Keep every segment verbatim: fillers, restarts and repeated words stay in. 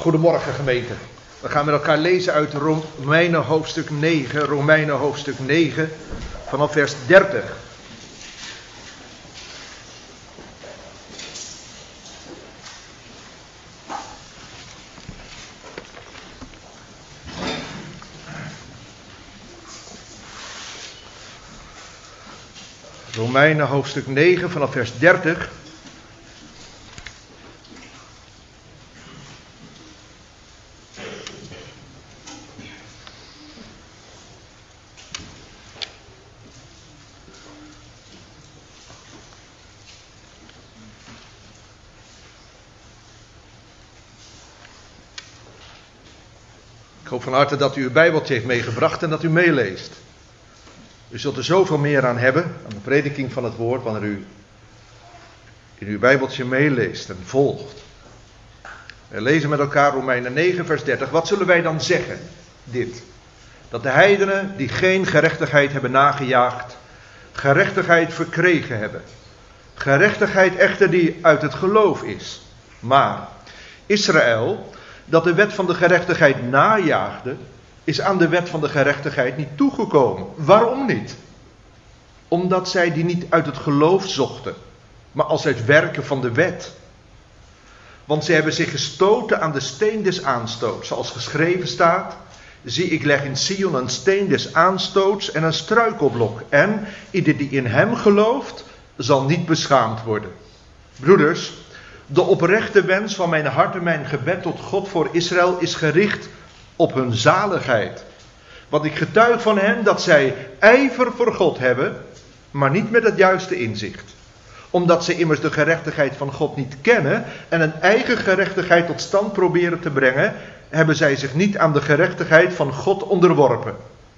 Goedemorgen gemeente. We gaan met elkaar lezen uit Romeinen hoofdstuk negen, Romeinen hoofdstuk negen, vanaf vers dertig. Romeinen hoofdstuk negen, vanaf vers dertig. Ik hoop van harte dat u uw Bijbeltje heeft meegebracht en dat u meeleest. U zult er zoveel meer aan hebben, aan de prediking van het woord, wanneer u in uw Bijbeltje meeleest en volgt. We lezen met elkaar Romeinen negen vers dertig. Wat zullen wij dan zeggen? Dit. Dat de heidenen die geen gerechtigheid hebben nagejaagd, gerechtigheid verkregen hebben. Gerechtigheid echter die uit het geloof is. Maar Israël, dat de wet van de gerechtigheid najaagde, is aan de wet van de gerechtigheid niet toegekomen. Waarom niet? Omdat zij die niet uit het geloof zochten, maar als uit werken van de wet. Want zij hebben zich gestoten aan de steen des aanstoots, zoals geschreven staat: zie, ik leg in Sion een steen des aanstoots en een struikelblok, en ieder die in hem gelooft, zal niet beschaamd worden. Broeders, de oprechte wens van mijn hart en mijn gebed tot God voor Israël is gericht op hun zaligheid. Want ik getuig van hen dat zij ijver voor God hebben, maar niet met het juiste inzicht. Omdat ze immers de gerechtigheid van God niet kennen en een eigen gerechtigheid tot stand proberen te brengen, hebben zij zich niet aan de gerechtigheid van God onderworpen.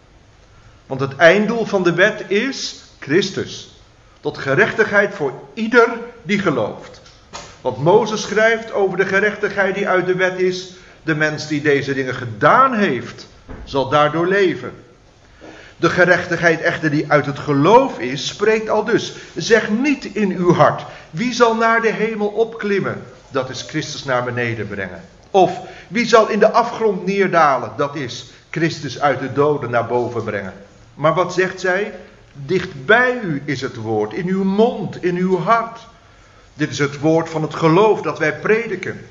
Want het einddoel van de wet is Christus, tot gerechtigheid voor ieder die gelooft. Want Mozes schrijft over de gerechtigheid die uit de wet is: de mens die deze dingen gedaan heeft, zal daardoor leven. De gerechtigheid echter die uit het geloof is, spreekt al dus: zeg niet in uw hart, wie zal naar de hemel opklimmen? Dat is Christus naar beneden brengen. Of wie zal in de afgrond neerdalen? Dat is Christus uit de doden naar boven brengen. Maar wat zegt zij? Dicht bij u is het woord, in uw mond, in uw hart. Dit is het woord van het geloof dat wij prediken.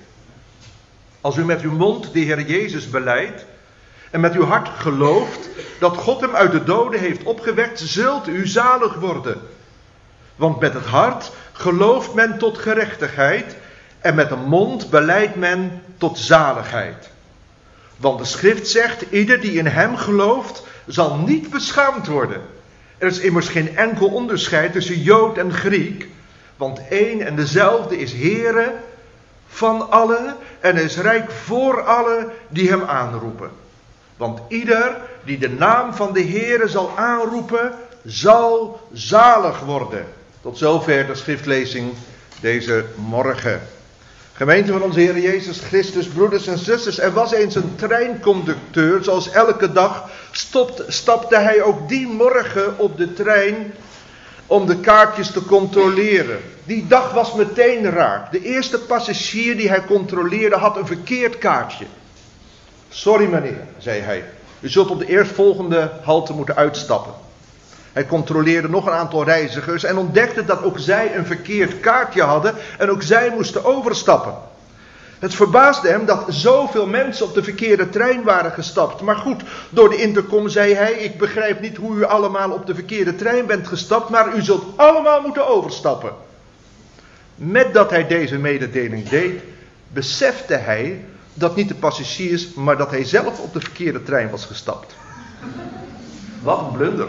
Als u met uw mond de Heer Jezus belijdt en met uw hart gelooft dat God hem uit de doden heeft opgewekt, zult u zalig worden. Want met het hart gelooft men tot gerechtigheid en met de mond belijdt men tot zaligheid. Want de schrift zegt: ieder die in hem gelooft zal niet beschaamd worden. Er is immers geen enkel onderscheid tussen Jood en Griek, want één en dezelfde is Heere van allen en is rijk voor allen die hem aanroepen. Want ieder die de naam van de Heere zal aanroepen, zal zalig worden. Tot zover de schriftlezing deze morgen. Gemeente van onze Heer Jezus Christus, broeders en zusters, er was eens een treinconducteur. Zoals elke dag stopt, stapte hij ook die morgen op de trein om de kaartjes te controleren. Die dag was meteen raak. De eerste passagier die hij controleerde had een verkeerd kaartje. Sorry meneer, zei hij. U zult op de eerstvolgende halte moeten uitstappen. Hij controleerde nog een aantal reizigers en ontdekte dat ook zij een verkeerd kaartje hadden en ook zij moesten overstappen. Het verbaasde hem dat zoveel mensen op de verkeerde trein waren gestapt. Maar goed, door de intercom zei hij: ik begrijp niet hoe u allemaal op de verkeerde trein bent gestapt, maar u zult allemaal moeten overstappen. Met dat hij deze mededeling deed, besefte hij dat niet de passagiers, maar dat hij zelf op de verkeerde trein was gestapt. Wat een blunder.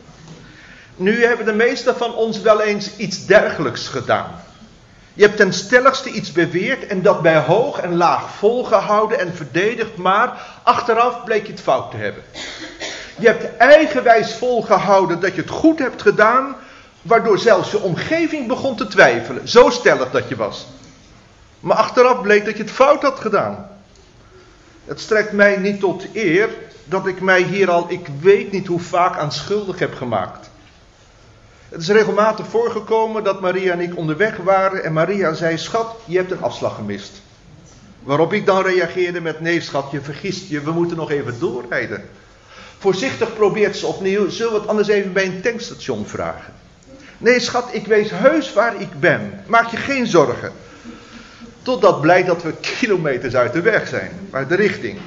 Nu hebben de meesten van ons wel eens iets dergelijks gedaan. Je hebt ten stelligste iets beweerd en dat bij hoog en laag volgehouden en verdedigd, maar achteraf bleek je het fout te hebben. Je hebt eigenwijs volgehouden dat je het goed hebt gedaan, waardoor zelfs je omgeving begon te twijfelen. Zo stellig dat je was. Maar achteraf bleek dat je het fout had gedaan. Het strekt mij niet tot eer dat ik mij hier al, ik weet niet hoe vaak, aan schuldig heb gemaakt. Het is regelmatig voorgekomen dat Maria en ik onderweg waren en Maria zei: schat, je hebt een afslag gemist. Waarop ik dan reageerde met: nee schat, je vergist je, we moeten nog even doorrijden. Voorzichtig probeert ze opnieuw: zullen we het anders even bij een tankstation vragen? Nee schat, ik weet heus waar ik ben. Maak je geen zorgen. Totdat blijkt dat we kilometers uit de weg zijn, uit de richting.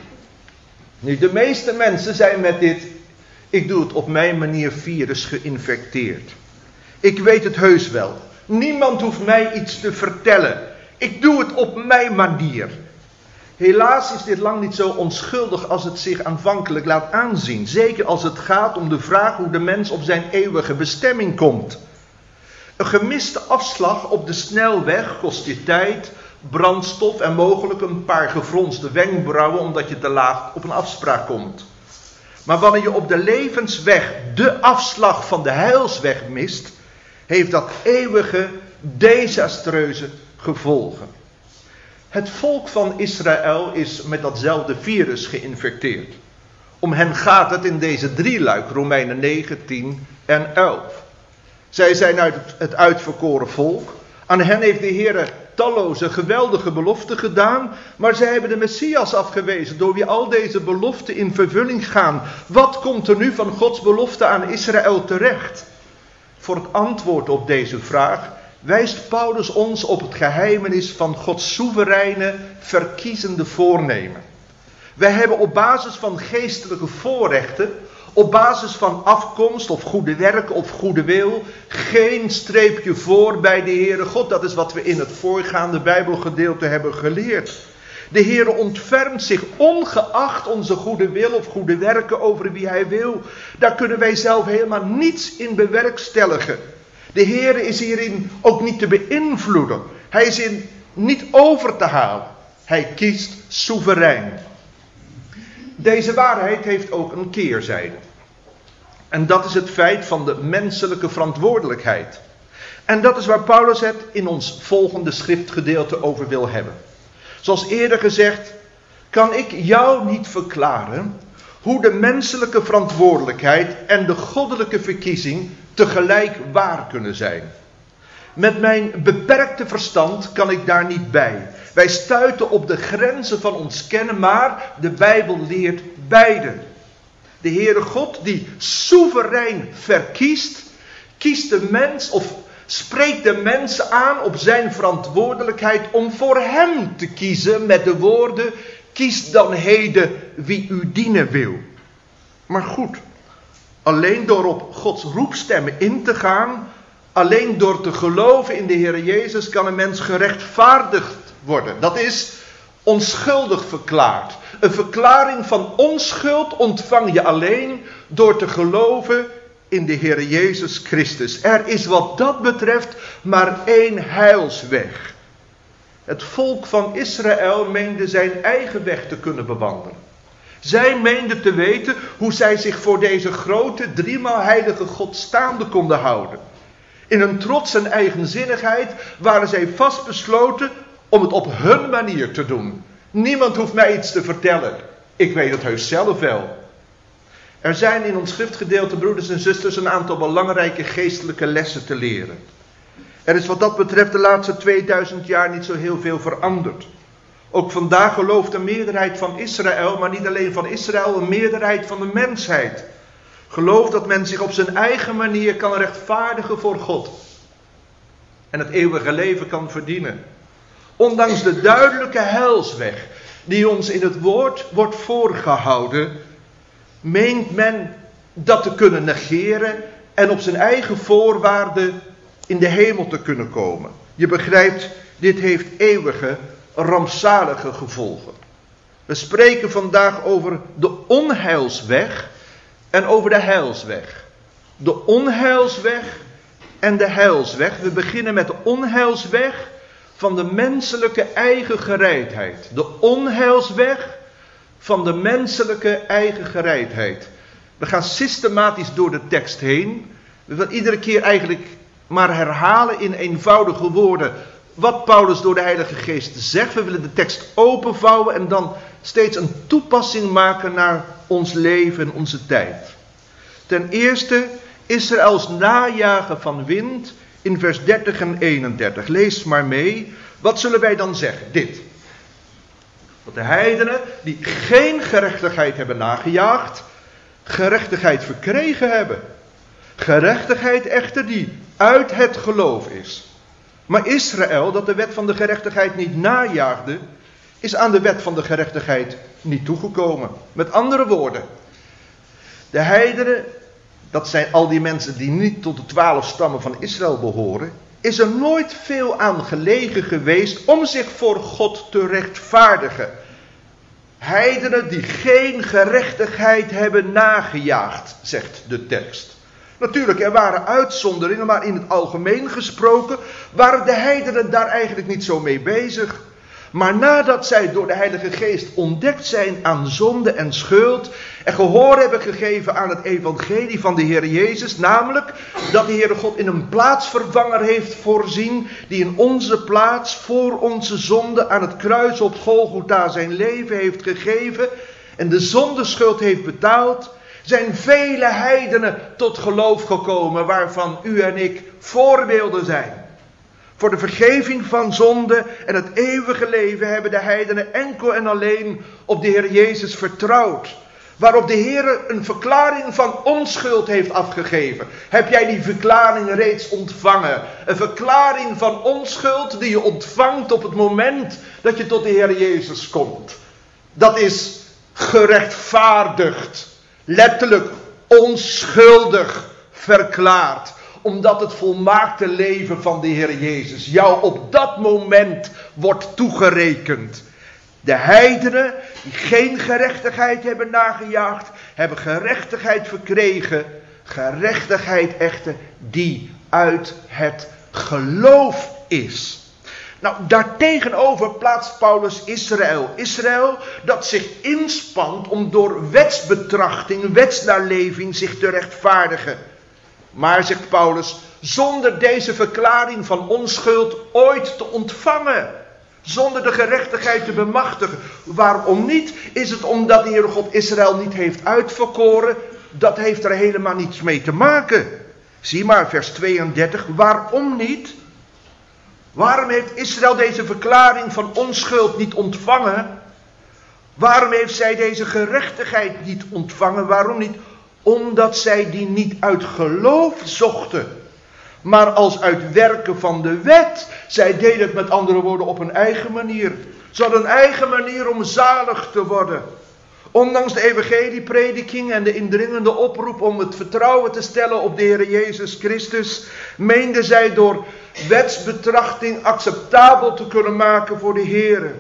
Nu, de meeste mensen zijn met dit: ik doe het op mijn manier, virus geïnfecteerd. Ik weet het heus wel. Niemand hoeft mij iets te vertellen. Ik doe het op mijn manier. Helaas is dit lang niet zo onschuldig als het zich aanvankelijk laat aanzien. Zeker als het gaat om de vraag hoe de mens op zijn eeuwige bestemming komt. Een gemiste afslag op de snelweg kost je tijd, brandstof en mogelijk een paar gefronste wenkbrauwen omdat je te laat op een afspraak komt. Maar wanneer je op de levensweg de afslag van de heilsweg mist, heeft dat eeuwige, desastreuze gevolgen. Het volk van Israël is met datzelfde virus geïnfecteerd. Om hen gaat het in deze drieluik, Romeinen negen, tien en elf. Zij zijn uit het uitverkoren volk. Aan hen heeft de Heer talloze geweldige beloften gedaan, maar zij hebben de Messias afgewezen, door wie al deze beloften in vervulling gaan. Wat komt er nu van Gods belofte aan Israël terecht? Voor het antwoord op deze vraag wijst Paulus ons op het geheimenis van Gods soevereine, verkiezende voornemen. Wij hebben op basis van geestelijke voorrechten, op basis van afkomst of goede werken of goede wil, geen streepje voor bij de Heere God. Dat is wat we in het voorgaande Bijbelgedeelte hebben geleerd. De Heere ontfermt zich ongeacht onze goede wil of goede werken over wie Hij wil. Daar kunnen wij zelf helemaal niets in bewerkstelligen. De Heere is hierin ook niet te beïnvloeden. Hij is in niet over te halen. Hij kiest soeverein. Deze waarheid heeft ook een keerzijde. En dat is het feit van de menselijke verantwoordelijkheid. En dat is waar Paulus het in ons volgende schriftgedeelte over wil hebben. Zoals eerder gezegd, kan ik jou niet verklaren hoe de menselijke verantwoordelijkheid en de goddelijke verkiezing tegelijk waar kunnen zijn. Met mijn beperkte verstand kan ik daar niet bij. Wij stuiten op de grenzen van ons kennen, maar de Bijbel leert beide. De Heere God die soeverein verkiest, kiest de mens of spreekt de mens aan op zijn verantwoordelijkheid om voor hem te kiezen met de woorden: kies dan heden wie u dienen wil. Maar goed, alleen door op Gods roepstemmen in te gaan, alleen door te geloven in de Heer Jezus kan een mens gerechtvaardigd worden. Dat is onschuldig verklaard. Een verklaring van onschuld ontvang je alleen door te geloven in de Heer Jezus Christus. Er is wat dat betreft maar één heilsweg. Het volk van Israël meende zijn eigen weg te kunnen bewandelen. Zij meenden te weten hoe zij zich voor deze grote, driemaal heilige God staande konden houden. In hun trots en eigenzinnigheid waren zij vastbesloten om het op hun manier te doen. Niemand hoeft mij iets te vertellen. Ik weet het heus zelf wel. Er zijn in ons schriftgedeelte, broeders en zusters, een aantal belangrijke geestelijke lessen te leren. Er is wat dat betreft de laatste tweeduizend jaar niet zo heel veel veranderd. Ook vandaag gelooft de meerderheid van Israël, maar niet alleen van Israël, een meerderheid van de mensheid. Gelooft dat men zich op zijn eigen manier kan rechtvaardigen voor God. En het eeuwige leven kan verdienen. Ondanks de duidelijke heilsweg die ons in het woord wordt voorgehouden, meent men dat te kunnen negeren en op zijn eigen voorwaarden in de hemel te kunnen komen. Je begrijpt, dit heeft eeuwige, rampzalige gevolgen. We spreken vandaag over de onheilsweg en over de heilsweg. De onheilsweg en de heilsweg. We beginnen met de onheilsweg van de menselijke eigen gereidheid. De onheilsweg van de menselijke eigen gereidheid. We gaan systematisch door de tekst heen. We willen iedere keer eigenlijk maar herhalen in eenvoudige woorden wat Paulus door de Heilige Geest zegt. We willen de tekst openvouwen en dan steeds een toepassing maken naar ons leven en onze tijd. Ten eerste Israëls najagen van wind in vers dertig en eenendertig. Lees maar mee. Wat zullen wij dan zeggen? Dit. Dat de heidenen die geen gerechtigheid hebben nagejaagd, gerechtigheid verkregen hebben. Gerechtigheid echter die uit het geloof is. Maar Israël, dat de wet van de gerechtigheid niet najaagde, is aan de wet van de gerechtigheid niet toegekomen. Met andere woorden, de heidenen, dat zijn al die mensen die niet tot de twaalf stammen van Israël behoren, is er nooit veel aan gelegen geweest om zich voor God te rechtvaardigen. Heidenen die geen gerechtigheid hebben nagejaagd, zegt de tekst. Natuurlijk, er waren uitzonderingen, maar in het algemeen gesproken waren de heidenen daar eigenlijk niet zo mee bezig. Maar nadat zij door de Heilige Geest ontdekt zijn aan zonde en schuld en gehoor hebben gegeven aan het evangelie van de Heer Jezus, namelijk dat de Heere God in een plaatsvervanger heeft voorzien, die in onze plaats voor onze zonde aan het kruis op Golgotha zijn leven heeft gegeven en de zondeschuld heeft betaald, zijn vele heidenen tot geloof gekomen, waarvan u en ik voorbeelden zijn. Voor de vergeving van zonde en het eeuwige leven hebben de heidenen enkel en alleen op de Heer Jezus vertrouwd. Waarop de Heer een verklaring van onschuld heeft afgegeven. Heb jij die verklaring reeds ontvangen? Een verklaring van onschuld die je ontvangt op het moment dat je tot de Heer Jezus komt. Dat is gerechtvaardigd. Letterlijk onschuldig verklaard. Omdat het volmaakte leven van de Heer Jezus jou op dat moment wordt toegerekend. De heidenen die geen gerechtigheid hebben nagejaagd, hebben gerechtigheid verkregen. Gerechtigheid echter die uit het geloof is. Nou, daartegenover plaatst Paulus Israël. Israël dat zich inspant om door wetsbetrachting, wetsnaleving zich te rechtvaardigen. Maar, zegt Paulus, zonder deze verklaring van onschuld ooit te ontvangen. Zonder de gerechtigheid te bemachtigen. Waarom niet? Is het omdat de Heere God Israël niet heeft uitverkoren? Dat heeft er helemaal niets mee te maken. Zie maar vers tweeëndertig. Waarom niet? Waarom heeft Israël deze verklaring van onschuld niet ontvangen? Waarom heeft zij deze gerechtigheid niet ontvangen? Waarom niet? Omdat zij die niet uit geloof zochten, maar als uit werken van de wet. Zij deden het met andere woorden op een eigen manier. Ze hadden een eigen manier om zalig te worden. Ondanks de evangelieprediking en de indringende oproep om het vertrouwen te stellen op de Heer Jezus Christus, meenden zij door wetsbetrachting acceptabel te kunnen maken voor de Heer.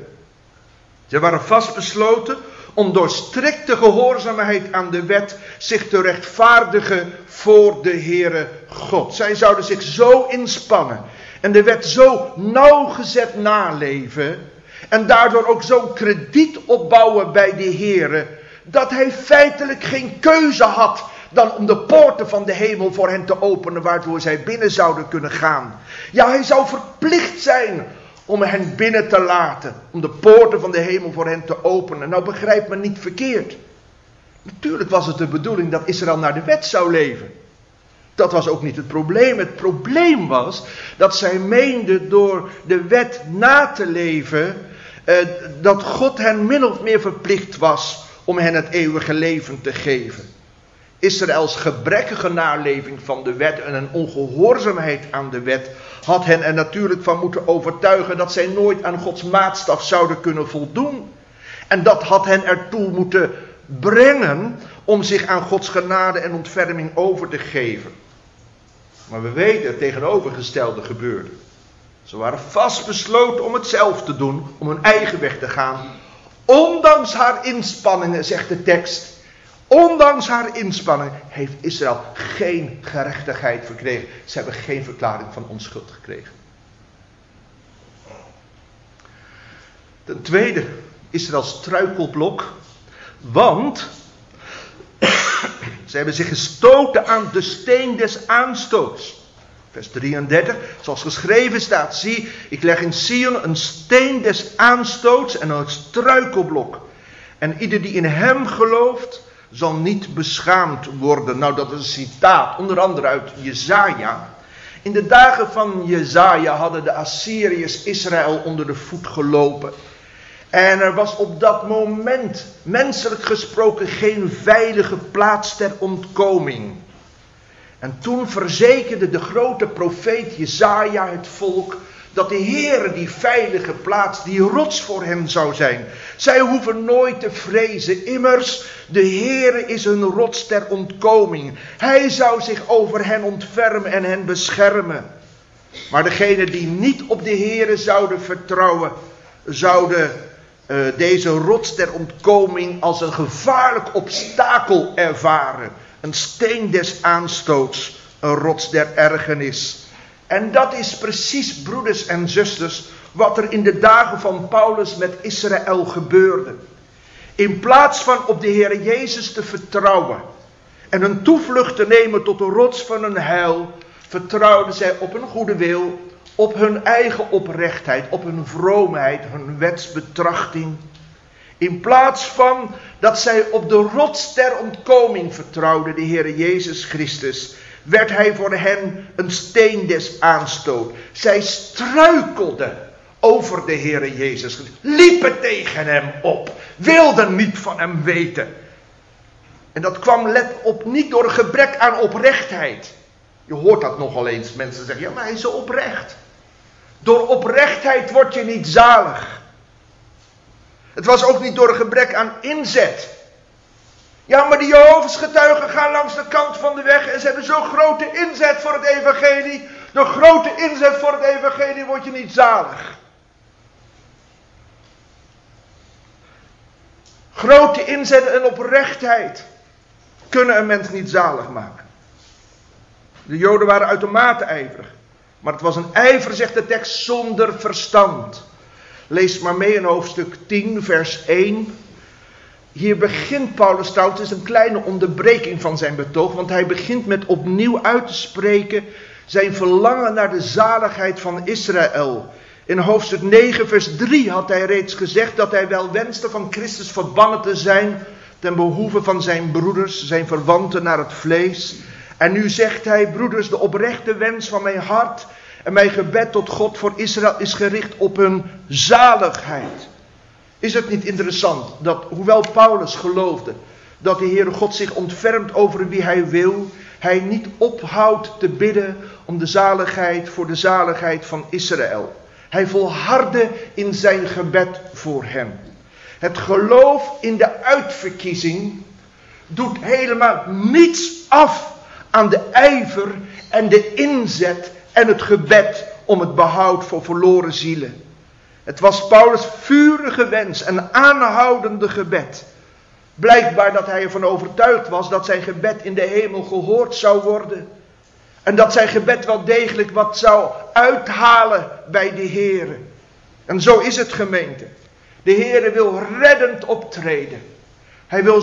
Ze waren vastbesloten om door strikte gehoorzaamheid aan de wet zich te rechtvaardigen voor de Heere God. Zij zouden zich zo inspannen en de wet zo nauwgezet naleven en daardoor ook zo'n krediet opbouwen bij de Heere, dat hij feitelijk geen keuze had dan om de poorten van de hemel voor hen te openen, waardoor zij binnen zouden kunnen gaan. Ja, hij zou verplicht zijn om hen binnen te laten. Om de poorten van de hemel voor hen te openen. Nou, begrijp me niet verkeerd. Natuurlijk was het de bedoeling dat Israël naar de wet zou leven. Dat was ook niet het probleem. Het probleem was dat zij meenden door de wet na te leven, eh, dat God hen min of meer verplicht was om hen het eeuwige leven te geven. Israëls gebrekkige naleving van de wet en een ongehoorzaamheid aan de wet had hen er natuurlijk van moeten overtuigen dat zij nooit aan Gods maatstaf zouden kunnen voldoen. En dat had hen ertoe moeten brengen om zich aan Gods genade en ontferming over te geven. Maar we weten het tegenovergestelde gebeurde. Ze waren vastbesloten om het zelf te doen, om hun eigen weg te gaan. Ondanks haar inspanningen, zegt de tekst. Ondanks haar inspanning heeft Israël geen gerechtigheid verkregen. Ze hebben geen verklaring van onschuld gekregen. Ten tweede, Israëls struikelblok. Want ze hebben zich gestoten aan de steen des aanstoots. Vers drieëndertig, zoals geschreven staat. Zie, ik leg in Sion een steen des aanstoots en een struikelblok. En ieder die in hem gelooft, zal niet beschaamd worden. Nou, dat is een citaat, onder andere uit Jesaja. In de dagen van Jesaja hadden de Assyriërs Israël onder de voet gelopen. En er was op dat moment, menselijk gesproken, geen veilige plaats ter ontkoming. En toen verzekerde de grote profeet Jesaja het volk dat de Heere die veilige plaats, die rots voor hen zou zijn. Zij hoeven nooit te vrezen, immers de Heere is een rots ter ontkoming. Hij zou zich over hen ontfermen en hen beschermen. Maar degenen die niet op de Heere zouden vertrouwen, zouden uh, deze rots ter ontkoming als een gevaarlijk obstakel ervaren. Een steen des aanstoots, een rots der ergernis. En dat is precies, broeders en zusters, wat er in de dagen van Paulus met Israël gebeurde. In plaats van op de Heer Jezus te vertrouwen en een toevlucht te nemen tot de rots van hun heil, vertrouwden zij op hun goede wil, op hun eigen oprechtheid, op hun vroomheid, hun wetsbetrachting. In plaats van dat zij op de rots ter ontkoming vertrouwden, de Heer Jezus Christus, werd hij voor hen een steen des aanstoot. Zij struikelden over de Heer Jezus, liepen tegen hem op, wilden niet van hem weten. En dat kwam, let op, niet door een gebrek aan oprechtheid. Je hoort dat nogal eens, mensen zeggen, ja, maar hij is zo oprecht. Door oprechtheid word je niet zalig. Het was ook niet door een gebrek aan inzet. Ja, maar die Jehovah's getuigen gaan langs de kant van de weg en ze hebben zo'n grote inzet voor het evangelie. Door grote inzet voor het evangelie word je niet zalig. Grote inzet en oprechtheid kunnen een mens niet zalig maken. De Joden waren uitermate ijverig. Maar het was een ijver, zegt de tekst, zonder verstand. Lees maar mee in hoofdstuk tien, vers één. Hier begint Paulus trouwens, het is een kleine onderbreking van zijn betoog, want hij begint met opnieuw uit te spreken zijn verlangen naar de zaligheid van Israël. In hoofdstuk negen, vers drie had hij reeds gezegd dat hij wel wenste van Christus verbannen te zijn ten behoeve van zijn broeders, zijn verwanten naar het vlees. En nu zegt hij, broeders, de oprechte wens van mijn hart en mijn gebed tot God voor Israël is gericht op hun zaligheid. Is het niet interessant dat, hoewel Paulus geloofde dat de Heere God zich ontfermt over wie hij wil, hij niet ophoudt te bidden om de zaligheid voor de zaligheid van Israël. Hij volhardde in zijn gebed voor hen. Het geloof in de uitverkiezing doet helemaal niets af aan de ijver en de inzet en het gebed om het behoud voor verloren zielen. Het was Paulus' vurige wens en aanhoudende gebed. Blijkbaar dat hij ervan overtuigd was dat zijn gebed in de hemel gehoord zou worden. En dat zijn gebed wel degelijk wat zou uithalen bij de Heere. En zo is het, gemeente. De Heere wil reddend optreden. Hij wil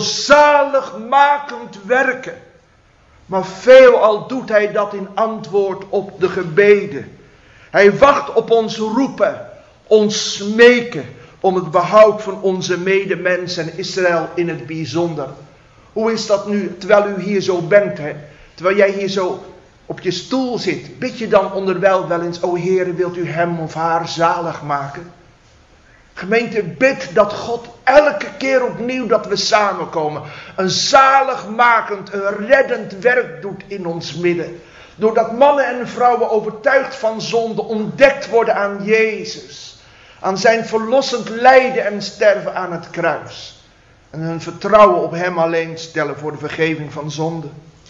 zaligmakend werken. Maar veelal doet hij dat in antwoord op de gebeden. Hij wacht op ons roepen, ons smeken om het behoud van onze medemens en Israël in het bijzonder. Hoe is dat nu, terwijl u hier zo bent, hè? Terwijl jij hier zo op je stoel zit, bid je dan onderwijl wel eens, o Heere, wilt u hem of haar zalig maken? Gemeente, bid dat God elke keer opnieuw dat we samenkomen, een zaligmakend, een reddend werk doet in ons midden. Doordat mannen en vrouwen overtuigd van zonde ontdekt worden aan Jezus. Aan zijn verlossend lijden en sterven aan het kruis. En hun vertrouwen op hem alleen stellen voor de vergeving van zonde.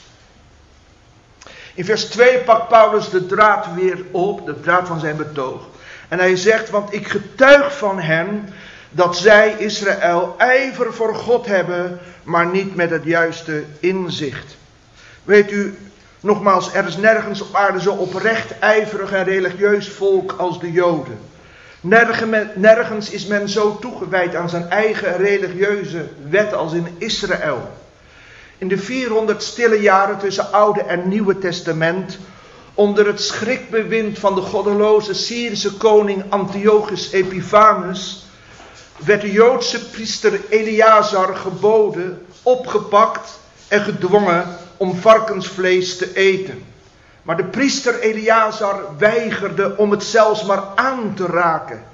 In vers twee pakt Paulus de draad weer op, de draad van zijn betoog. En hij zegt, want ik getuig van hen dat zij, Israël, ijver voor God hebben, maar niet met het juiste inzicht. Weet u, nogmaals, er is nergens op aarde zo oprecht, ijverig en religieus volk als de Joden. Nergens is men zo toegewijd aan zijn eigen religieuze wet als in Israël. In de vierhonderd stille jaren tussen Oude en Nieuwe Testament, onder het schrikbewind van de goddeloze Syrische koning Antiochus Epiphanes, werd de Joodse priester Eleazar geboden, opgepakt en gedwongen om varkensvlees te eten. Maar de priester Eleazar weigerde om het zelfs maar aan te raken.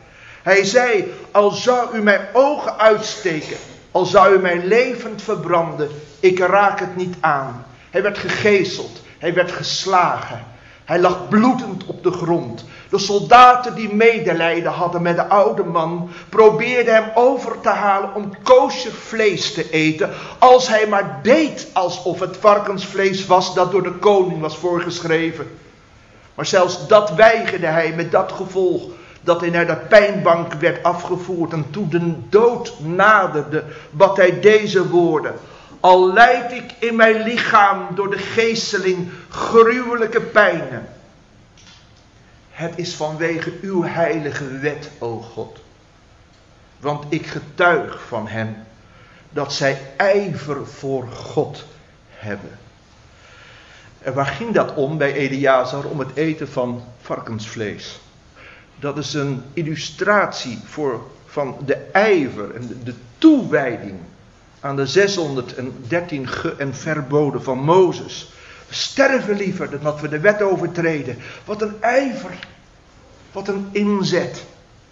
Hij zei, al zou u mijn ogen uitsteken, al zou u mij levend verbranden, ik raak het niet aan. Hij werd gegezeld, hij werd geslagen. Hij lag bloedend op de grond. De soldaten die medelijden hadden met de oude man, probeerden hem over te halen om kosher vlees te eten, als hij maar deed alsof het varkensvlees was dat door de koning was voorgeschreven. Maar zelfs dat weigerde hij, met dat gevolg dat hij naar de pijnbank werd afgevoerd. En toen de dood naderde, bad hij deze woorden: al lijd ik in mijn lichaam door de geesteling gruwelijke pijnen, het is vanwege uw heilige wet, o God. Want ik getuig van hen dat zij ijver voor God hebben. En waar ging dat om bij Eleazar? Om het eten van varkensvlees. Dat is een illustratie voor, van de ijver en de, de toewijding aan de zeshonderddertien ge- en verboden van Mozes. We sterven liever dan dat we de wet overtreden. Wat een ijver. Wat een inzet.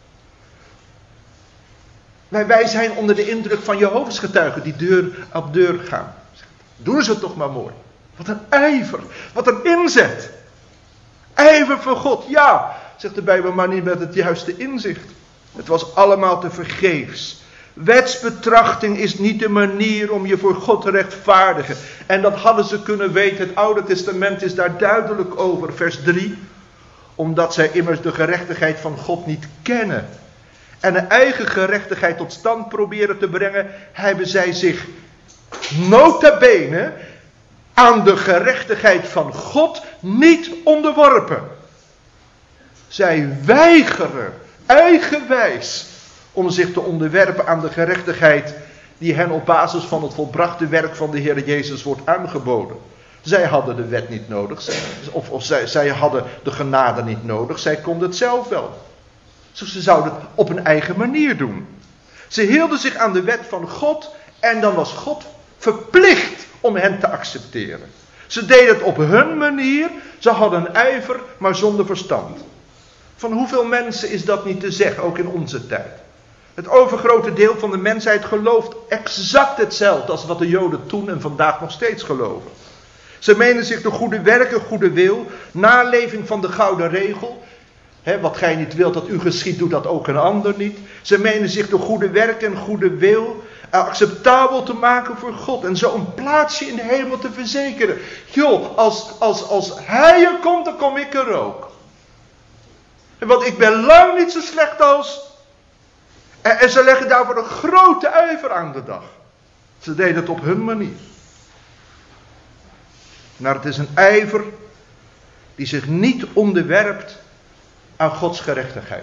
Wij, wij zijn onder de indruk van Jehovah's getuigen die deur op deur gaan. Doen ze het toch maar mooi. Wat een ijver. Wat een inzet. Ijver voor God. Ja, zegt de Bijbel, maar niet met het juiste inzicht. Het was allemaal te vergeefs. Wetsbetrachting is niet de manier om je voor God te rechtvaardigen. En dat hadden ze kunnen weten. Het Oude Testament is daar duidelijk over. Vers drie. Omdat zij immers de gerechtigheid van God niet kennen. En een eigen gerechtigheid tot stand proberen te brengen. Hebben zij zich nota bene aan de gerechtigheid van God niet onderworpen. Zij weigeren eigenwijs om zich te onderwerpen aan de gerechtigheid die hen op basis van het volbrachte werk van de Heer Jezus wordt aangeboden. Zij hadden de wet niet nodig, of, of zij, zij hadden de genade niet nodig, zij konden het zelf wel. Dus ze zouden het op een eigen manier doen. Ze hielden zich aan de wet van God en dan was God verplicht om hen te accepteren. Ze deden het op hun manier, ze hadden een ijver, maar zonder verstand. Van hoeveel mensen is dat niet te zeggen, ook in onze tijd? Het overgrote deel van de mensheid gelooft exact hetzelfde als wat de Joden toen en vandaag nog steeds geloven. Ze menen zich door goede werken, goede wil, naleving van de gouden regel. He, wat gij niet wilt dat u geschiet, doet dat ook een ander niet. Ze menen zich door goede werken en goede wil acceptabel te maken voor God. En zo een plaatsje in de hemel te verzekeren. Joh, als, als, als hij er komt, dan kom ik er ook. Want ik ben lang niet zo slecht als... En, en ze leggen daarvoor een grote ijver aan de dag. Ze deden het op hun manier. Maar het is een ijver die zich niet onderwerpt aan Gods gerechtigheid.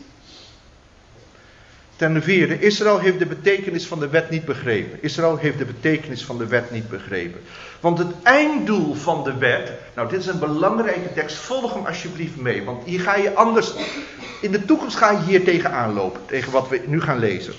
Ten vierde, Israël heeft de betekenis van de wet niet begrepen. Israël heeft de betekenis van de wet niet begrepen. Want het einddoel van de wet, nou dit is een belangrijke tekst, volg hem alsjeblieft mee. Want hier ga je anders, in de toekomst ga je hier tegenaan lopen, tegen wat we nu gaan lezen.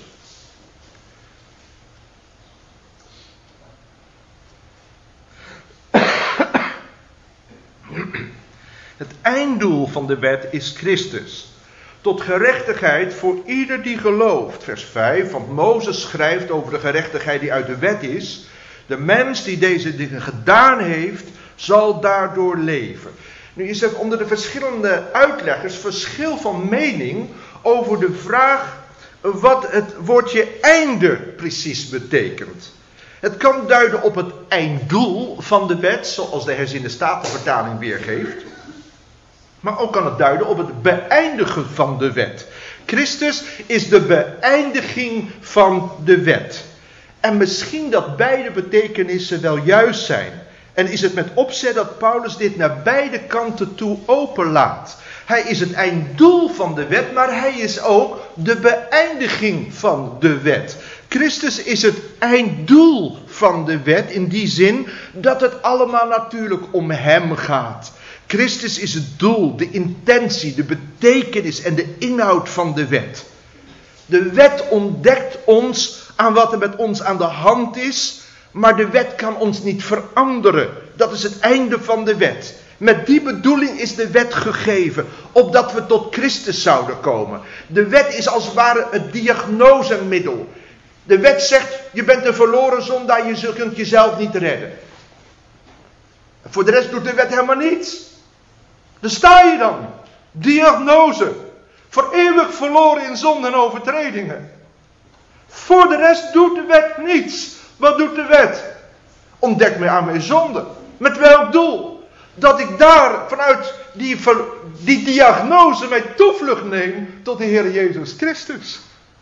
Het einddoel van de wet is Christus. Tot gerechtigheid voor ieder die gelooft. Vers vijf, want Mozes schrijft over de gerechtigheid die uit de wet is. De mens die deze dingen gedaan heeft, zal daardoor leven. Nu is er onder de verschillende uitleggers verschil van mening over de vraag wat het woordje einde precies betekent. Het kan duiden op het einddoel van de wet, zoals de herzinde statenvertaling weergeeft. Maar ook kan het duiden op het beëindigen van de wet. Christus is de beëindiging van de wet. En misschien dat beide betekenissen wel juist zijn. En is het met opzet dat Paulus dit naar beide kanten toe openlaat. Hij is het einddoel van de wet, maar hij is ook de beëindiging van de wet. Christus is het einddoel van de wet in die zin dat het allemaal natuurlijk om hem gaat. Christus is het doel, de intentie, de betekenis en de inhoud van de wet. De wet ontdekt ons aan wat er met ons aan de hand is, maar de wet kan ons niet veranderen. Dat is het einde van de wet. Met die bedoeling is de wet gegeven, opdat we tot Christus zouden komen. De wet is als het ware het diagnosemiddel. De wet zegt, je bent een verloren zondaar, je kunt jezelf niet redden. Voor de rest doet de wet helemaal niets. Daar sta je dan. Diagnose. Voor eeuwig verloren in zonde en overtredingen. Voor de rest doet de wet niets. Wat doet de wet? Ontdek mij aan mijn zonde. Met welk doel? Dat ik daar vanuit die, die diagnose mijn toevlucht neem tot de Heer Jezus Christus.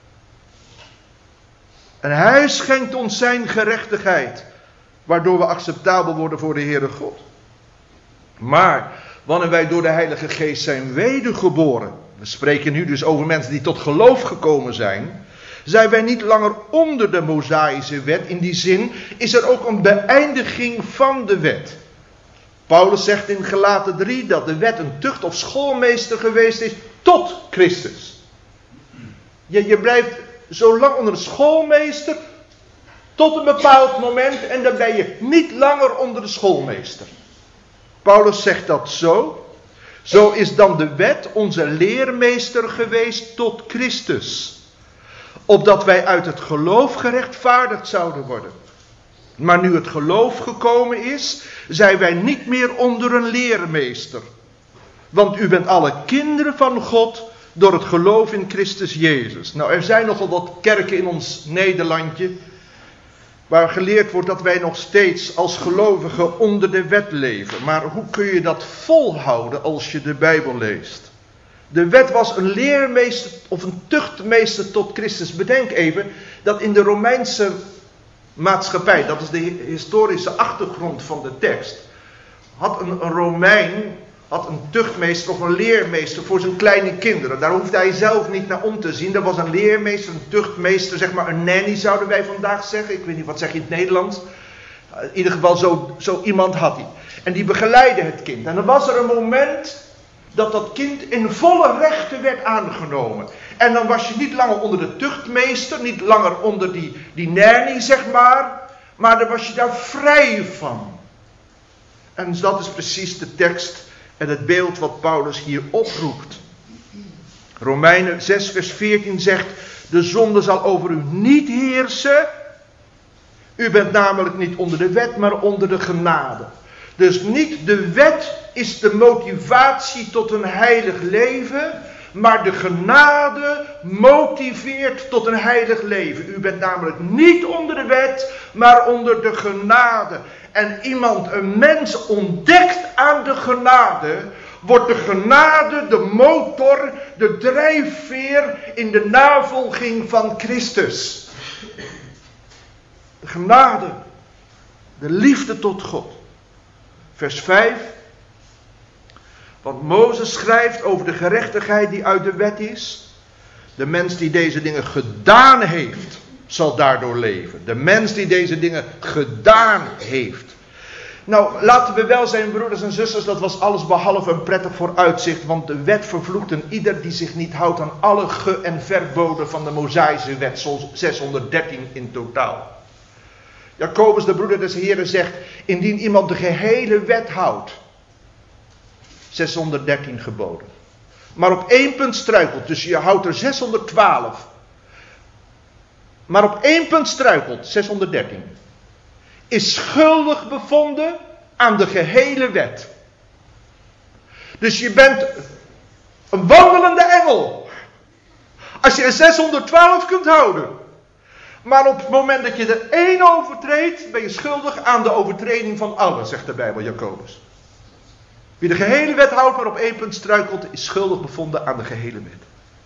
En Hij schenkt ons zijn gerechtigheid, waardoor we acceptabel worden voor de Heere God. Maar wanneer wij door de Heilige Geest zijn wedergeboren, we spreken nu dus over mensen die tot geloof gekomen zijn, zijn wij niet langer onder de Mosaïsche wet. In die zin is er ook een beëindiging van de wet. Paulus zegt in Galaten drie dat de wet een tucht- of schoolmeester geweest is tot Christus. Je, je blijft zo lang onder de schoolmeester tot een bepaald moment en dan ben je niet langer onder de schoolmeester. Paulus zegt dat zo. Zo is dan de wet onze leermeester geweest tot Christus. Opdat wij uit het geloof gerechtvaardigd zouden worden. Maar nu het geloof gekomen is, zijn wij niet meer onder een leermeester. Want u bent alle kinderen van God door het geloof in Christus Jezus. Nou, er zijn nogal wat kerken in ons Nederlandje waar geleerd wordt dat wij nog steeds als gelovigen onder de wet leven. Maar hoe kun je dat volhouden als je de Bijbel leest? De wet was een leermeester of een tuchtmeester tot Christus. Bedenk even dat in de Romeinse maatschappij, dat is de historische achtergrond van de tekst, had een, een Romein had een tuchtmeester of een leermeester voor zijn kleine kinderen. Daar hoefde hij zelf niet naar om te zien. Dat was een leermeester, een tuchtmeester, zeg maar een nanny zouden wij vandaag zeggen. Ik weet niet, wat zeg je in het Nederlands? In ieder geval zo, zo iemand had hij. En die begeleidde het kind. En dan was er een moment dat dat kind in volle rechten werd aangenomen. En dan was je niet langer onder de tuchtmeester, niet langer onder die, die nanny zeg maar. Maar dan was je daar vrij van. En dat is precies de tekst en het beeld wat Paulus hier oproept. Romeinen zes vers veertien zegt, de zonde zal over u niet heersen. U bent namelijk niet onder de wet, maar onder de genade. Dus niet de wet is de motivatie tot een heilig leven, maar de genade motiveert tot een heilig leven. U bent namelijk niet onder de wet, maar onder de genade. En iemand, een mens ontdekt aan de genade, wordt de genade de motor, de drijfveer in de navolging van Christus. De genade, de liefde tot God. Vers vijf. Want Mozes schrijft over de gerechtigheid die uit de wet is. De mens die deze dingen gedaan heeft, zal daardoor leven. De mens die deze dingen gedaan heeft. Nou, laten we wel zijn, broeders en zusters, dat was alles behalve een prettig vooruitzicht. Want de wet vervloekt een ieder die zich niet houdt aan alle ge- en verboden van de Mosaïsche wet. zeshonderddertien in totaal. Jacobus, de broeder des Heren, zegt, indien iemand de gehele wet houdt. zeshonderddertien geboden. Maar op één punt struikelt, dus je houdt er zeshonderdtwaalf. Maar op één punt struikelt, zeshonderddertien. Is schuldig bevonden aan de gehele wet. Dus je bent een wandelende engel. Als je er zeshonderdtwaalf kunt houden. Maar op het moment dat je er één overtreedt, ben je schuldig aan de overtreding van alle, zegt de Bijbel, Jacobus. Wie de gehele wet houdt, maar op één punt struikelt, is schuldig bevonden aan de gehele wet.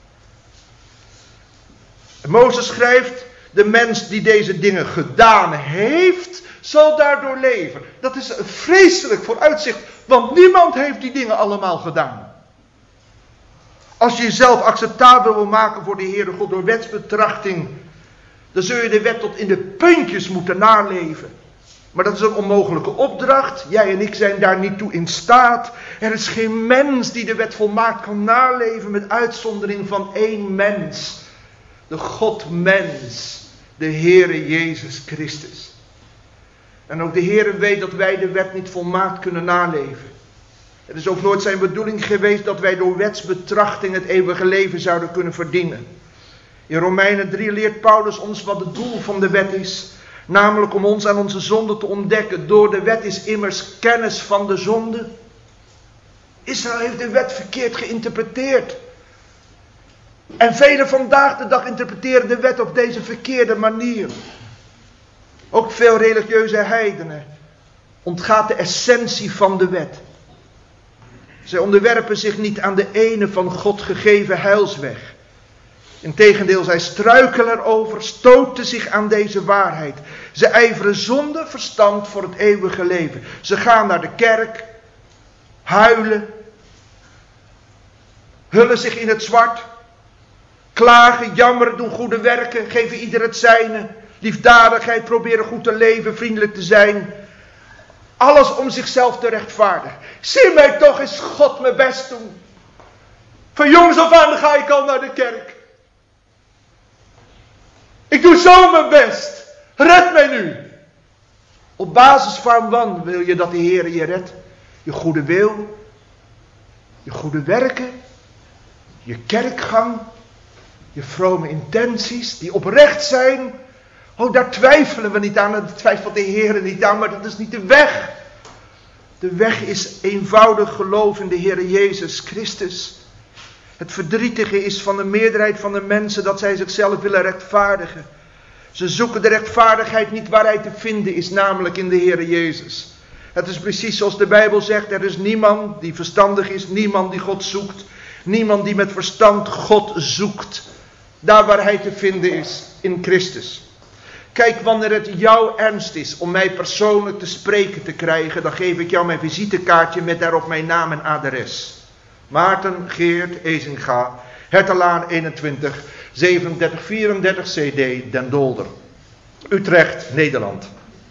En Mozes schrijft, de mens die deze dingen gedaan heeft, zal daardoor leven. Dat is een vreselijk vooruitzicht, want niemand heeft die dingen allemaal gedaan. Als je jezelf acceptabel wil maken voor de Heere God door wetsbetrachting, dan zul je de wet tot in de puntjes moeten naleven. Maar dat is een onmogelijke opdracht. Jij en ik zijn daar niet toe in staat. Er is geen mens die de wet volmaakt kan naleven met uitzondering van één mens. De God-mens, de Heere Jezus Christus. En ook de Heere weet dat wij de wet niet volmaakt kunnen naleven. Het is ook nooit zijn bedoeling geweest dat wij door wetsbetrachting het eeuwige leven zouden kunnen verdienen. In Romeinen drie leert Paulus ons wat het doel van de wet is. Namelijk om ons aan onze zonde te ontdekken. Door de wet is immers kennis van de zonde. Israël heeft de wet verkeerd geïnterpreteerd. En velen vandaag de dag interpreteren de wet op deze verkeerde manier. Ook veel religieuze heidenen ontgaat de essentie van de wet. Zij onderwerpen zich niet aan de ene van God gegeven heilsweg. Integendeel, zij struikelen erover, stoten zich aan deze waarheid. Ze ijveren zonder verstand voor het eeuwige leven. Ze gaan naar de kerk, huilen, hullen zich in het zwart, klagen, jammeren, doen goede werken, geven ieder het zijne, liefdadigheid, proberen goed te leven, vriendelijk te zijn. Alles om zichzelf te rechtvaardigen. Zie mij toch eens God mijn best doen. Van jongs af aan ga ik al naar de kerk. Ik doe zo mijn best. Red mij nu. Op basis van wat wil je dat de Heer je redt? Je goede wil. Je goede werken. Je kerkgang. Je vrome intenties die oprecht zijn. Oh, daar twijfelen we niet aan. Daar twijfelt de Heer niet aan. Maar dat is niet de weg. De weg is eenvoudig geloof in de Heer Jezus Christus. Het verdrietige is van de meerderheid van de mensen dat zij zichzelf willen rechtvaardigen. Ze zoeken de rechtvaardigheid niet waar hij te vinden is, namelijk in de Heer Jezus. Het is precies zoals de Bijbel zegt, er is niemand die verstandig is, niemand die God zoekt. Niemand die met verstand God zoekt, daar waar hij te vinden is, in Christus. Kijk, wanneer het jouw ernst is om mij persoonlijk te spreken te krijgen, dan geef ik jou mijn visitekaartje met daarop mijn naam en adres. Maarten Geert Ezinga, Hertelaan eenentwintig, zevenendertig vierendertig C D, Den Dolder, Utrecht, Nederland.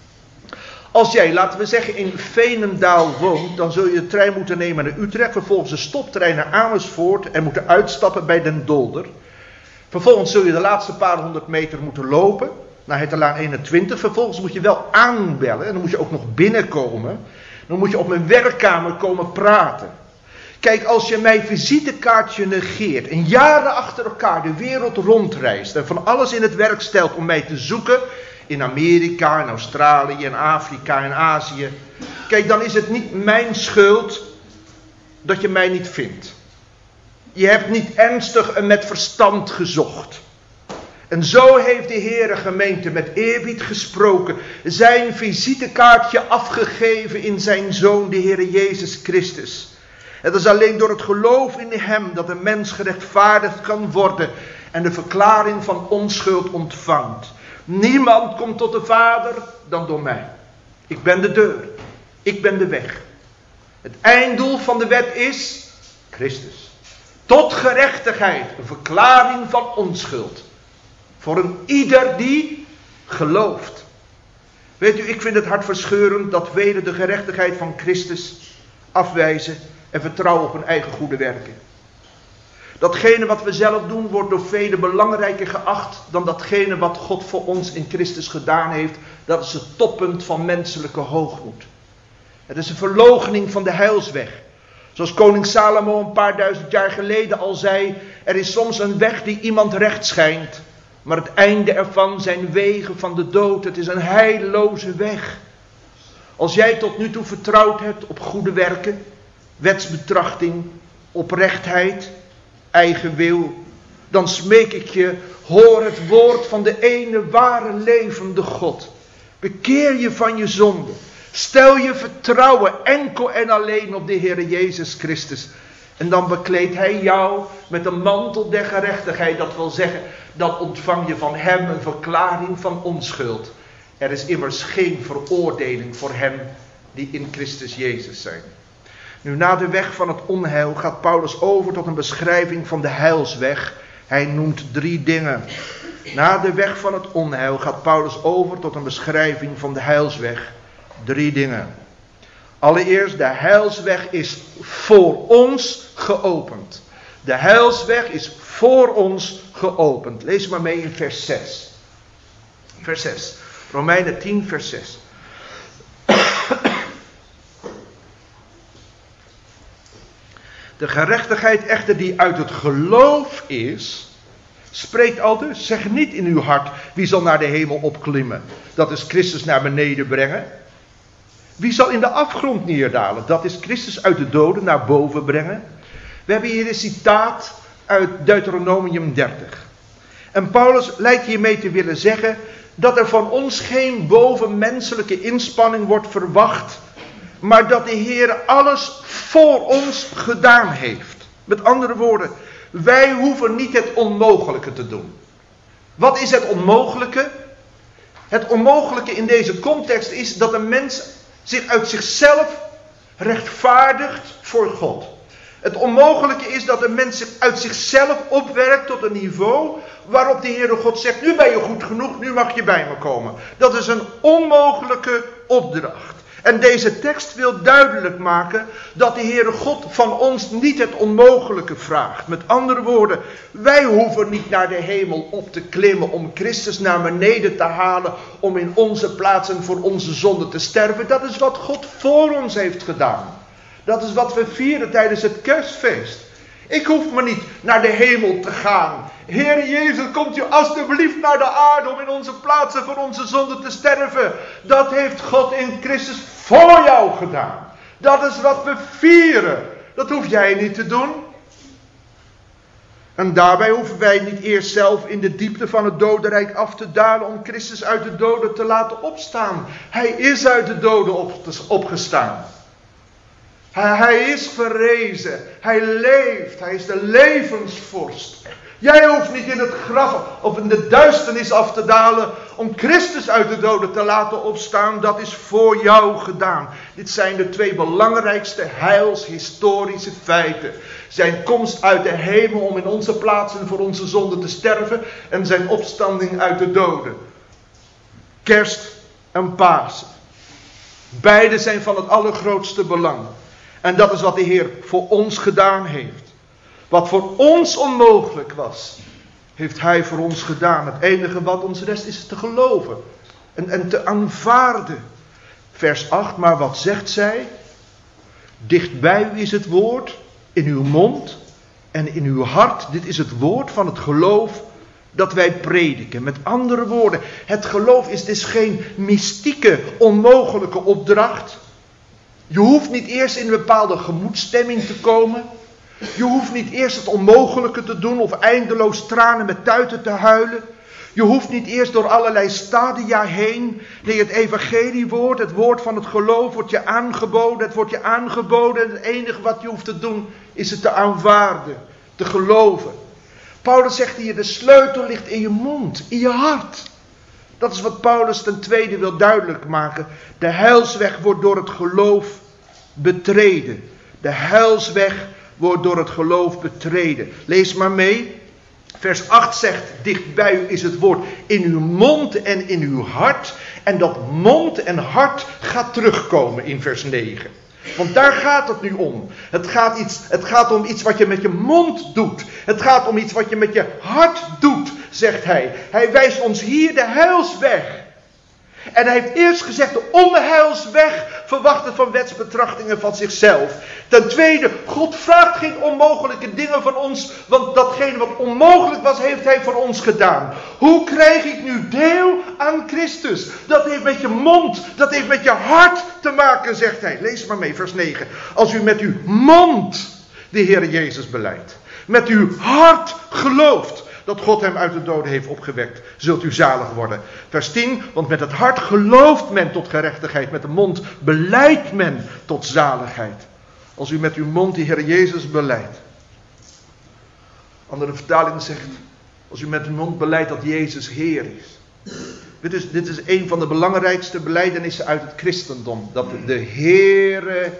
Als jij, laten we zeggen, in Veenendaal woont, dan zul je de trein moeten nemen naar Utrecht, vervolgens de stoptrein naar Amersfoort en moeten uitstappen bij Den Dolder. Vervolgens zul je de laatste paar honderd meter moeten lopen naar Hertelaan eenentwintig. Vervolgens moet je wel aanbellen en dan moet je ook nog binnenkomen. Dan moet je op mijn werkkamer komen praten. Kijk, als je mijn visitekaartje negeert en jaren achter elkaar de wereld rondreist en van alles in het werk stelt om mij te zoeken, in Amerika, in Australië, in Afrika, in Azië. Kijk, dan is het niet mijn schuld dat je mij niet vindt. Je hebt niet ernstig en met verstand gezocht. En zo heeft de Heere gemeente met eerbied gesproken, zijn visitekaartje afgegeven in zijn Zoon, de Heere Jezus Christus. Het is alleen door het geloof in hem dat een mens gerechtvaardigd kan worden en de verklaring van onschuld ontvangt. Niemand komt tot de Vader dan door mij. Ik ben de deur. Ik ben de weg. Het einddoel van de wet is Christus. Tot gerechtigheid, een verklaring van onschuld. Voor een ieder die gelooft. Weet u, ik vind het hartverscheurend dat velen de gerechtigheid van Christus afwijzen en vertrouwen op hun eigen goede werken. Datgene wat we zelf doen wordt door velen belangrijker geacht dan datgene wat God voor ons in Christus gedaan heeft. Dat is het toppunt van menselijke hoogmoed. Het is een verloochening van de heilsweg. Zoals koning Salomo een paar duizend jaar geleden al zei, er is soms een weg die iemand recht schijnt, maar het einde ervan zijn wegen van de dood. Het is een heilloze weg. Als jij tot nu toe vertrouwd hebt op goede werken, wetsbetrachting, oprechtheid, eigen wil, dan smeek ik je, hoor het woord van de ene ware levende God. Bekeer je van je zonde. Stel je vertrouwen enkel en alleen op de Heer Jezus Christus. En dan bekleedt hij jou met een mantel der gerechtigheid. Dat wil zeggen, dan ontvang je van hem een verklaring van onschuld. Er is immers geen veroordeling voor hem die in Christus Jezus zijn. Nu, na de weg van het onheil gaat Paulus over tot een beschrijving van de heilsweg. Hij noemt drie dingen. Na de weg van het onheil gaat Paulus over tot een beschrijving van de heilsweg. Drie dingen. Allereerst, de heilsweg is voor ons geopend. De heilsweg is voor ons geopend. Lees maar mee in vers zes. Vers zes. Romeinen tien, vers zes. De gerechtigheid echter die uit het geloof is, spreekt aldus, zeg niet in uw hart, wie zal naar de hemel opklimmen? Dat is Christus naar beneden brengen. Wie zal in de afgrond neerdalen? Dat is Christus uit de doden naar boven brengen. We hebben hier een citaat uit Deuteronomium dertig. En Paulus lijkt hiermee te willen zeggen dat er van ons geen bovenmenselijke inspanning wordt verwacht, maar dat de Heer alles voor ons gedaan heeft. Met andere woorden, wij hoeven niet het onmogelijke te doen. Wat is het onmogelijke? Het onmogelijke in deze context is dat een mens zich uit zichzelf rechtvaardigt voor God. Het onmogelijke is dat een mens zich uit zichzelf opwerkt tot een niveau waarop de Heere God zegt, nu ben je goed genoeg, nu mag je bij me komen. Dat is een onmogelijke opdracht. En deze tekst wil duidelijk maken dat de Heere God van ons niet het onmogelijke vraagt. Met andere woorden, wij hoeven niet naar de hemel op te klimmen om Christus naar beneden te halen, om in onze plaats en voor onze zonde te sterven. Dat is wat God voor ons heeft gedaan. Dat is wat we vieren tijdens het kerstfeest. Ik hoef me niet naar de hemel te gaan. Heer Jezus, komt u alstublieft naar de aarde om in onze plaats en voor onze zonde te sterven. Dat heeft God in Christus voor jou gedaan. Dat is wat we vieren. Dat hoef jij niet te doen. En daarbij hoeven wij niet eerst zelf in de diepte van het dodenrijk af te dalen om Christus uit de doden te laten opstaan. Hij is uit de doden opgestaan. Hij, hij is verrezen. Hij leeft. Hij is de levensvorst. Jij hoeft niet in het graf of in de duisternis af te dalen om Christus uit de doden te laten opstaan. Dat is voor jou gedaan. Dit zijn de twee belangrijkste heilshistorische feiten. Zijn komst uit de hemel om in onze plaats en voor onze zonde te sterven. En zijn opstanding uit de doden. Kerst en Pasen. Beide zijn van het allergrootste belang. En dat is wat de Heer voor ons gedaan heeft. Wat voor ons onmogelijk was, heeft Hij voor ons gedaan. Het enige wat ons rest is te geloven en, en te aanvaarden. Vers acht, maar wat zegt zij? Dichtbij u is het woord, in uw mond en in uw hart. Dit is het woord van het geloof dat wij prediken. Met andere woorden, het geloof is dus geen mystieke, onmogelijke opdracht. Je hoeft niet eerst in een bepaalde gemoedsstemming te komen. Je hoeft niet eerst het onmogelijke te doen of eindeloos tranen met tuiten te huilen. Je hoeft niet eerst door allerlei stadia heen. Nee, het evangeliewoord, het woord van het geloof wordt je aangeboden. Het wordt je aangeboden en het enige wat je hoeft te doen is het te aanvaarden, te geloven. Paulus zegt hier, de sleutel ligt in je mond, in je hart. Dat is wat Paulus ten tweede wil duidelijk maken. De heilsweg wordt door het geloof betreden. De heilsweg wordt door het geloof betreden. Lees maar mee. Vers acht zegt, dicht bij u is het woord in uw mond en in uw hart. En dat mond en hart gaat terugkomen in vers negen. Want daar gaat het nu om. Het gaat, iets, het gaat om iets wat je met je mond doet. Het gaat om iets wat je met je hart doet, zegt hij. Hij wijst ons hier de heilsweg. En hij heeft eerst gezegd, de onheilsweg verwachten van wetsbetrachtingen van zichzelf. Ten tweede, God vraagt geen onmogelijke dingen van ons, want datgene wat onmogelijk was, heeft hij voor ons gedaan. Hoe krijg ik nu deel aan Christus? Dat heeft met je mond, dat heeft met je hart te maken, zegt hij. Lees maar mee, vers negen. Als u met uw mond de Heer Jezus belijdt, met uw hart gelooft dat God hem uit de doden heeft opgewekt, zult u zalig worden. Vers tien, want met het hart gelooft men tot gerechtigheid, met de mond belijdt men tot zaligheid. Als u met uw mond de Heer Jezus belijdt. Andere vertaling zegt, als u met uw mond belijdt dat Jezus Heer is. Dit is, dit is een van de belangrijkste belijdenissen uit het christendom. Dat de Heere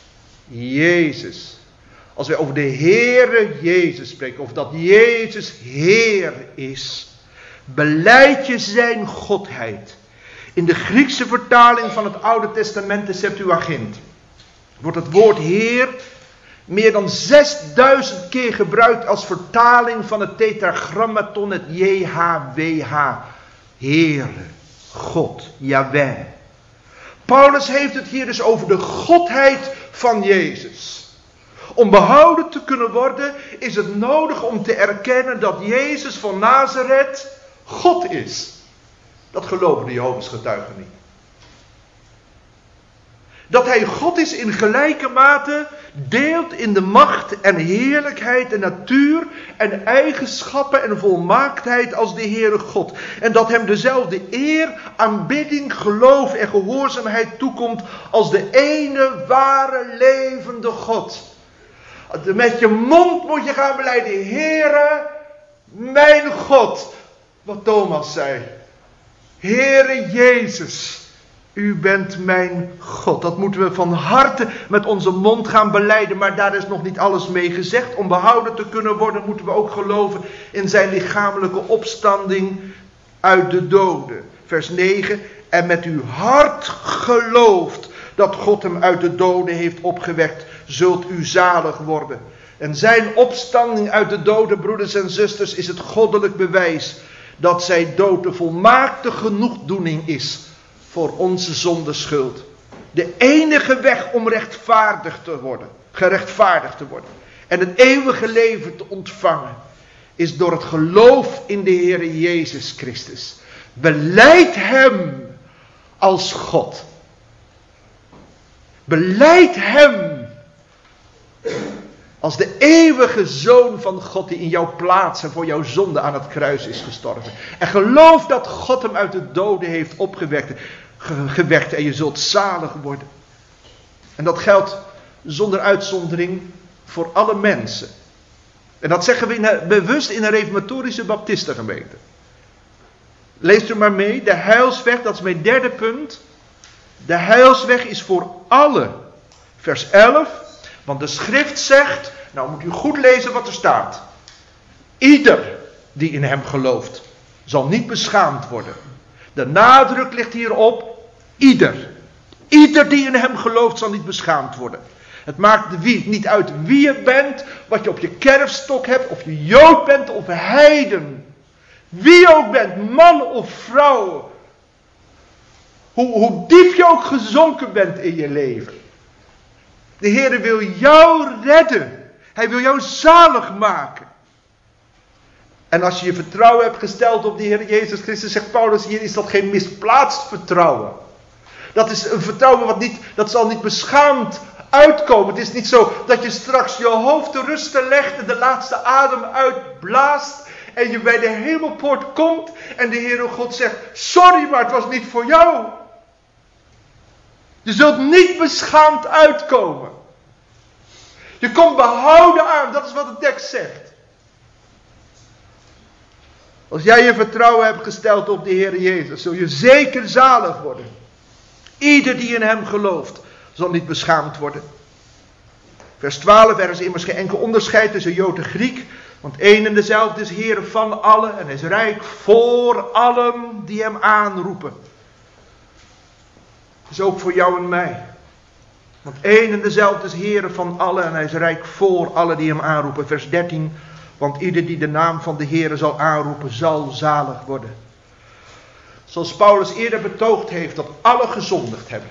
Jezus. Als wij over de Heere Jezus spreken, of dat Jezus Heer is, belijd je zijn godheid. In de Griekse vertaling van het Oude Testament, de Septuagint, wordt het woord Heer meer dan zesduizend keer gebruikt als vertaling van het tetragrammaton, het J H W H. Heere, God, Yahweh. Paulus heeft het hier dus over de godheid van Jezus. Om behouden te kunnen worden is het nodig om te erkennen dat Jezus van Nazareth God is. Dat geloven de Jehovah's getuigen niet. Dat hij God is in gelijke mate deelt in de macht en heerlijkheid en natuur en eigenschappen en volmaaktheid als de Heere God. En dat hem dezelfde eer, aanbidding, geloof en gehoorzaamheid toekomt als de ene ware levende God. Met je mond moet je gaan belijden, Heere, mijn God. Wat Thomas zei. Heere Jezus. U bent mijn God. Dat moeten we van harte met onze mond gaan belijden. Maar daar is nog niet alles mee gezegd. Om behouden te kunnen worden moeten we ook geloven in zijn lichamelijke opstanding uit de doden. Vers negen. En met uw hart gelooft dat God hem uit de doden heeft opgewekt, zult u zalig worden. En zijn opstanding uit de doden, broeders en zusters, is het goddelijk bewijs dat zijn dood de volmaakte genoegdoening is voor onze zondeschuld. De enige weg om rechtvaardig te worden, gerechtvaardigd te worden en het eeuwige leven te ontvangen, is door het geloof in de Heere Jezus Christus. Belijd hem als God. Belijd hem als de eeuwige Zoon van God die in jouw plaats en voor jouw zonde aan het kruis is gestorven. En geloof dat God hem uit de doden heeft opgewekt ge- gewekt en je zult zalig worden. En dat geldt zonder uitzondering voor alle mensen. En dat zeggen we in een, bewust in een reformatorische baptistengemeente. Lees er maar mee, de heilsweg, dat is mijn derde punt. De heilsweg is voor allen. Vers elf, want de schrift zegt, nou moet u goed lezen wat er staat. Ieder die in hem gelooft, zal niet beschaamd worden. De nadruk ligt hierop, ieder. Ieder die in hem gelooft zal niet beschaamd worden. Het maakt wie, niet uit wie je bent, wat je op je kerfstok hebt, of je Jood bent of heiden. Wie je ook bent, man of vrouw. Hoe, hoe diep je ook gezonken bent in je leven. De Heer wil jou redden. Hij wil jou zalig maken. En als je je vertrouwen hebt gesteld op de Heer Jezus Christus, zegt Paulus hier, is dat geen misplaatst vertrouwen. Dat is een vertrouwen wat niet, dat zal niet beschaamd uitkomen. Het is niet zo dat je straks je hoofd te rusten legt en de laatste adem uitblaast en je bij de hemelpoort komt en de Heere God zegt, sorry, maar het was niet voor jou. Je zult niet beschaamd uitkomen. Je komt behouden aan, dat is wat de tekst zegt. Als jij je vertrouwen hebt gesteld op de Heer Jezus, zul je zeker zalig worden. Ieder die in hem gelooft, zal niet beschaamd worden. Vers twaalf, er is immers geen enkel onderscheid tussen Jood en Griek, want één en dezelfde is Heer van allen en hij is rijk voor allen die hem aanroepen. Dat is ook voor jou en mij. Want één en dezelfde is Heer van allen en hij is rijk voor allen die hem aanroepen. Vers dertien, want ieder die de naam van de Heer zal aanroepen, zal zalig worden. Zoals Paulus eerder betoogd heeft dat alle gezondigd hebben.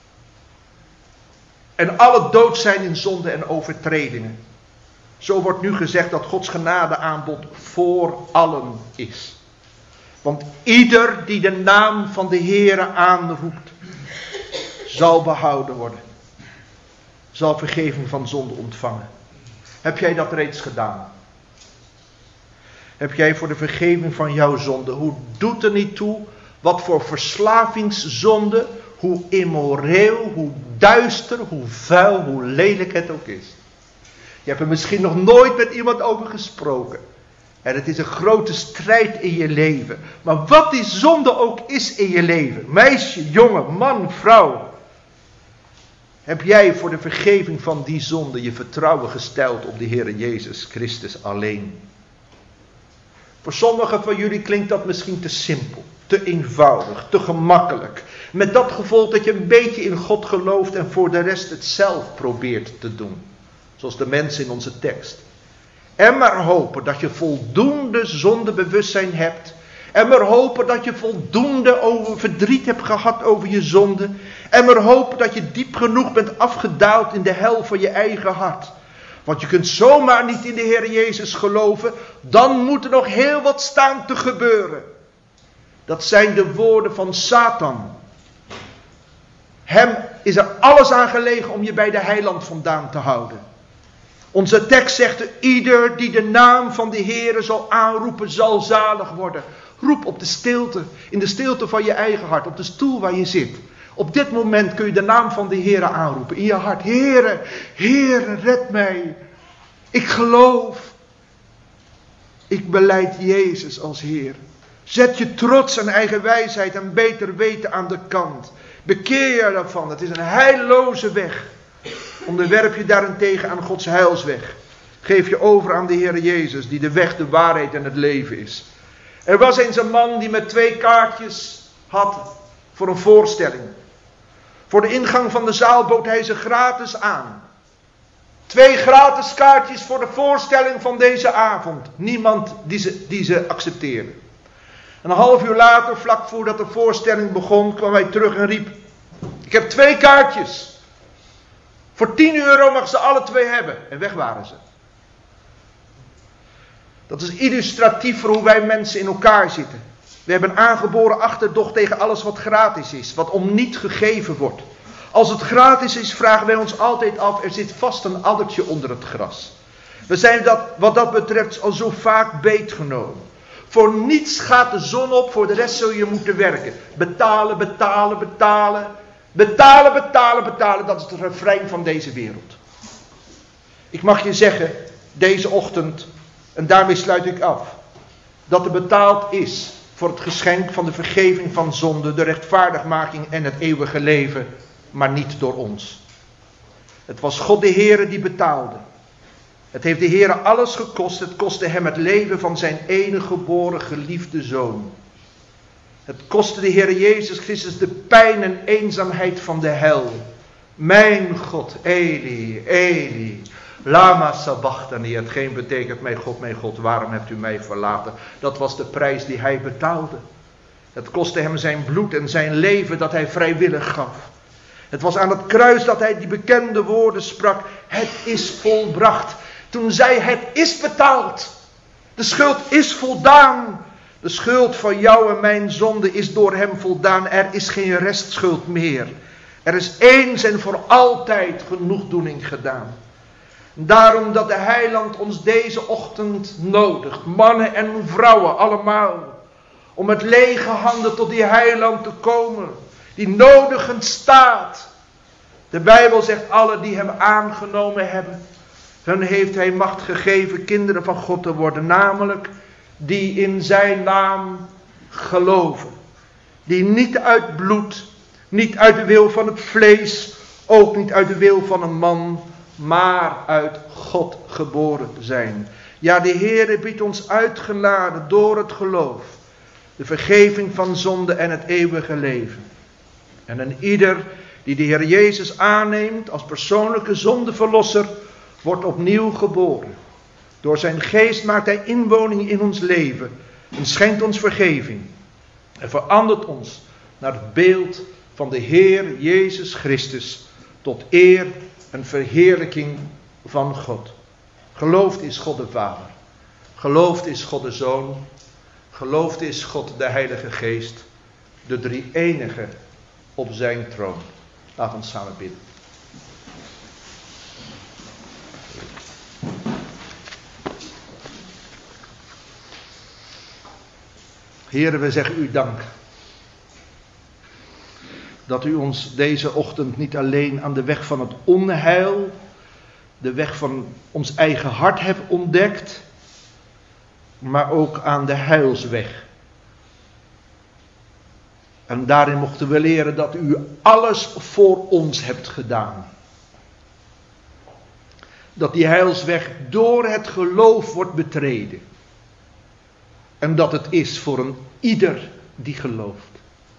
En alle dood zijn in zonde en overtredingen. Zo wordt nu gezegd dat Gods genadeaanbod voor allen is. Want ieder die de naam van de Heere aanroept, zal behouden worden. Zal vergeving van zonde ontvangen. Heb jij dat reeds gedaan? Heb jij voor de vergeving van jouw zonde, hoe doet er niet toe wat voor verslavingszonde, hoe immoreel, hoe duister, hoe vuil, hoe lelijk het ook is. Je hebt er misschien nog nooit met iemand over gesproken. En het is een grote strijd in je leven. Maar wat die zonde ook is in je leven, meisje, jongen, man, vrouw. Heb jij voor de vergeving van die zonde je vertrouwen gesteld op de Heer Jezus Christus alleen? Voor sommigen van jullie klinkt dat misschien te simpel, te eenvoudig, te gemakkelijk. Met dat gevolg dat je een beetje in God gelooft en voor de rest het zelf probeert te doen. Zoals de mensen in onze tekst. En maar hopen dat je voldoende zondebewustzijn hebt. En maar hopen dat je voldoende over verdriet hebt gehad over je zonde. En maar hopen dat je diep genoeg bent afgedaald in de hel van je eigen hart. Want je kunt zomaar niet in de Heer Jezus geloven. Dan moet er nog heel wat staan te gebeuren. Dat zijn de woorden van Satan. Hem is er alles aan gelegen om je bij de heiland vandaan te houden. Onze tekst zegt, ieder die de naam van de Heere zal aanroepen, zal zalig worden. Roep op de stilte, in de stilte van je eigen hart, op de stoel waar je zit. Op dit moment kun je de naam van de Heere aanroepen in je hart. Heere, Heere, red mij. Ik geloof. Ik belijd Jezus als Heer. Zet je trots en eigen wijsheid en beter weten aan de kant. Bekeer je daarvan. Het is een heilloze weg. Onderwerp je daarentegen aan Gods heilsweg. Geef je over aan de Heer Jezus, die de weg, de waarheid en het leven is. Er was eens een man die met twee kaartjes had voor een voorstelling. Voor de ingang van de zaal bood hij ze gratis aan. Twee gratis kaartjes voor de voorstelling van deze avond. Niemand die ze, die ze accepteerde. En een half uur later, vlak voordat de voorstelling begon, kwam hij terug en riep: ik heb twee kaartjes. Voor tien euro mag ze alle twee hebben. En weg waren ze. Dat is illustratief voor hoe wij mensen in elkaar zitten. We hebben een aangeboren achterdocht tegen alles wat gratis is. Wat om niet gegeven wordt. Als het gratis is, vragen wij ons altijd af, er zit vast een addertje onder het gras. We zijn dat, wat dat betreft al zo vaak beetgenomen. Voor niets gaat de zon op, voor de rest zul je moeten werken. Betalen, betalen, betalen. Betalen, betalen, betalen. Dat is het refrein van deze wereld. Ik mag je zeggen, deze ochtend, en daarmee sluit ik af, dat er betaald is voor het geschenk van de vergeving van zonde, de rechtvaardigmaking en het eeuwige leven, maar niet door ons. Het was God de Heere die betaalde. Het heeft de Heere alles gekost. Het kostte hem het leven van zijn enige geboren geliefde zoon. Het kostte de Heere Jezus Christus de pijn en eenzaamheid van de hel. Mijn God, Eli, Eli, lama sabachthani. Hetgeen betekent, mijn God, mijn God, waarom hebt u mij verlaten? Dat was de prijs die hij betaalde. Het kostte hem zijn bloed en zijn leven dat hij vrijwillig gaf. Het was aan het kruis dat hij die bekende woorden sprak. Het is volbracht. Toen zei het is betaald. De schuld is voldaan. De schuld van jou en mijn zonde is door hem voldaan. Er is geen restschuld meer. Er is eens en voor altijd genoegdoening gedaan. Daarom dat de heiland ons deze ochtend nodigt. Mannen en vrouwen allemaal. Om met lege handen tot die heiland te komen. Die nodigend staat. De Bijbel zegt, alle die hem aangenomen hebben, hun heeft hij macht gegeven kinderen van God te worden. Namelijk die in zijn naam geloven. Die niet uit bloed, niet uit de wil van het vlees, ook niet uit de wil van een man, maar uit God geboren zijn. Ja, de Heer biedt ons uitgeladen door het geloof de vergeving van zonde en het eeuwige leven. En een ieder die de Heer Jezus aanneemt als persoonlijke zondeverlosser, wordt opnieuw geboren. Door zijn geest maakt hij inwoning in ons leven en schenkt ons vergeving. En verandert ons naar het beeld van de Heer Jezus Christus, tot eer en verheerlijking van God. Geloofd is God de Vader. Geloofd is God de Zoon. Geloofd is God de Heilige Geest. De drie enige op zijn troon. Laat ons samen bidden. Heere, we zeggen u dank. Dat u ons deze ochtend niet alleen aan de weg van het onheil, de weg van ons eigen hart hebt ontdekt, maar ook aan de heilsweg. En daarin mochten we leren dat u alles voor ons hebt gedaan. Dat die heilsweg door het geloof wordt betreden. En dat het is voor een ieder die gelooft.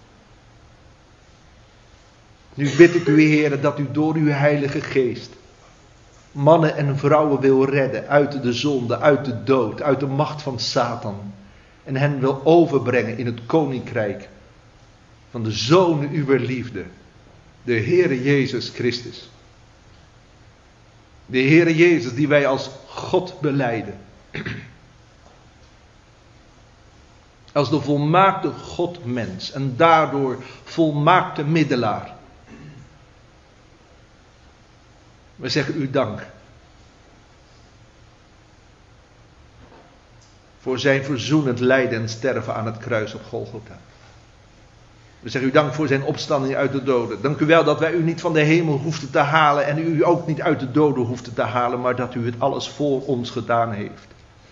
Nu bid ik u, Heere, dat u door uw Heilige Geest mannen en vrouwen wil redden uit de zonde, uit de dood, uit de macht van Satan. En hen wil overbrengen in het koninkrijk van de Zoon uwer liefde, de Heere Jezus Christus. De Heere Jezus die wij als God belijden. Als de volmaakte God-mens en daardoor volmaakte middelaar. We zeggen u dank. Voor zijn verzoenend lijden en sterven aan het kruis op Golgotha. We zeggen u dank voor zijn opstanding uit de doden. Dank u wel dat wij u niet van de hemel hoefden te halen en u ook niet uit de doden hoefden te halen, maar dat u het alles voor ons gedaan heeft.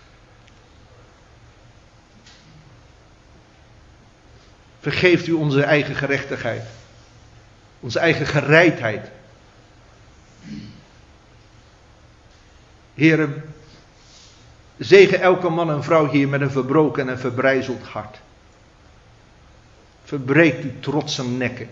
Vergeeft u onze eigen gerechtigheid. Onze eigen gereidheid. Heere, zegen elke man en vrouw hier met een verbroken en verbrijzeld hart. Verbreekt uw trotse nekken.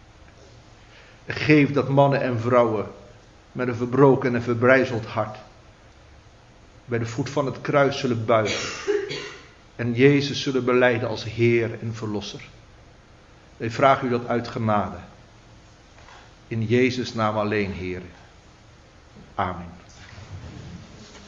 Geef dat mannen en vrouwen met een verbroken en verbrijzeld hart bij de voet van het kruis zullen buigen en Jezus zullen belijden als Heer en Verlosser. Wij vragen u dat uit genade. In Jezus' naam alleen, Heer. Amen.